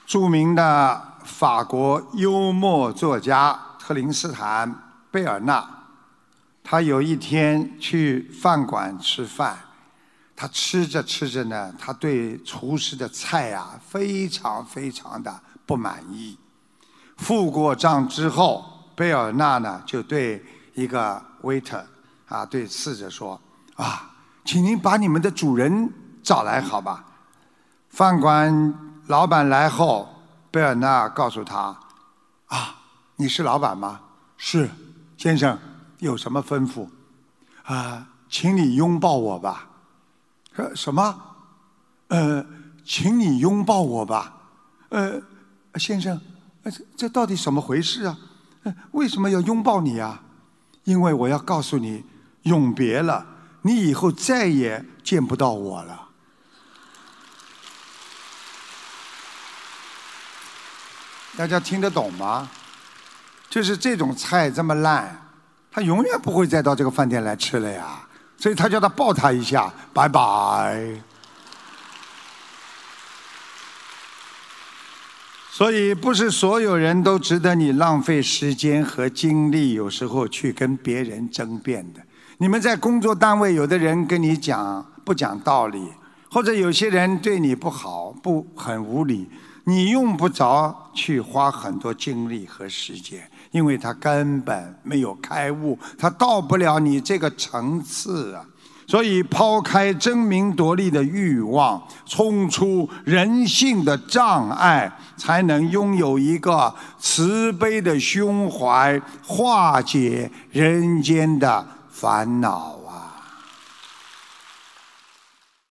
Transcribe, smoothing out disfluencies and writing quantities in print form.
著名的法国幽默作家特林斯坦·贝尔纳，他有一天去饭馆吃饭，他吃着吃着呢，他对厨师的菜啊非常的不满意。付过账之后，贝尔纳呢就对一个 waiter 对侍者说：“请您把你们的主人找来好吧。”饭馆老板来后，贝尔纳告诉他：“你是老板吗？”“是，先生，有什么吩咐？”“请你拥抱我吧。”“什么？”“请你拥抱我吧。”“先生，这到底什么回事啊？为什么要拥抱你啊？”“因为我要告诉你，永别了，你以后再也见不到我了。”大家听得懂吗？就是这种菜这么烂，他永远不会再到这个饭店来吃了呀。所以他叫他抱他一下，拜拜。所以不是所有人都值得你浪费时间和精力，有时候去跟别人争辩的。你们在工作单位，有的人跟你不讲道理，或者有些人对你不好，很无理。你用不着去花很多精力和时间，因为他根本没有开悟，他到不了你这个层次啊。所以抛开争名夺利的欲望，冲出人性的障碍，才能拥有一个慈悲的胸怀，化解人间的烦恼。